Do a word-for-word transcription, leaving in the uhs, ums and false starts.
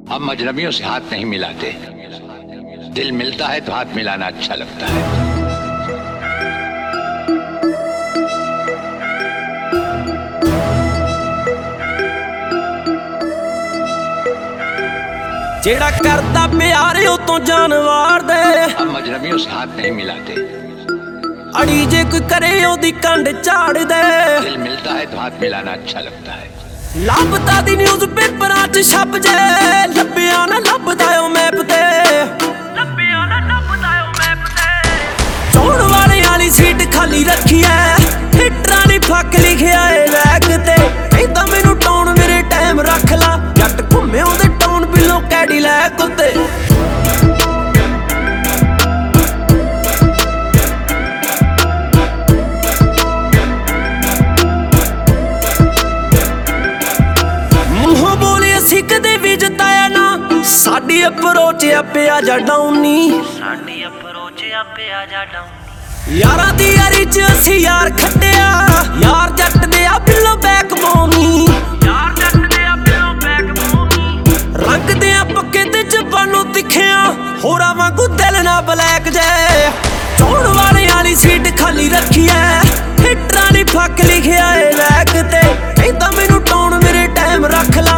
हम अजनबियों से हाथ नहीं मिलाते। दिल मिलता है तो हाथ मिलाना अच्छा लगता है। जेड़ा करता प्यार ओ तो जानवर दे, हम अजनबियों से हाथ नहीं मिलाते। अड़ी जे कोई करे ओदी कंड झाड़ दे। दिल मिलता है तो हाथ मिलाना अच्छा लगता है। लापता दी न्यूज़ पेपरां च छप जे, लब्बिया ना लभदा ओ मैप ते, लब्बिया ना लभदा ओ मैप ते। चौड़ वाले आली सीट खाली रखी है, हिटरां नी फक लिखिया ए बैग ते। कहंदा मैनू टाउन मेरे टाइम रख ला, जट घुम्मे ओदे टाउन बिलो कैडीलैक उत्ते। कदे भी जताया ना साडी अप्रोच आपे आ जा डाउनी, साडी अप्रोच आपे आ जा डाउनी। यारा दी यारी च असी यार खट्टिया, यार जट दे आ बिलो बैक बोनी, यार जट दे आ बिलो बैक बोनी। रंग दे आ पक्के ते जबानों दिखिया, होरा वांगू दिल ना ब्लैक जे। चौड़ वाले आली सीट खाली रखी है, हिटरां नी फक लिखिया ए बैग ते। कहंदा मैनू टाउन मेरे टाइम रख ला,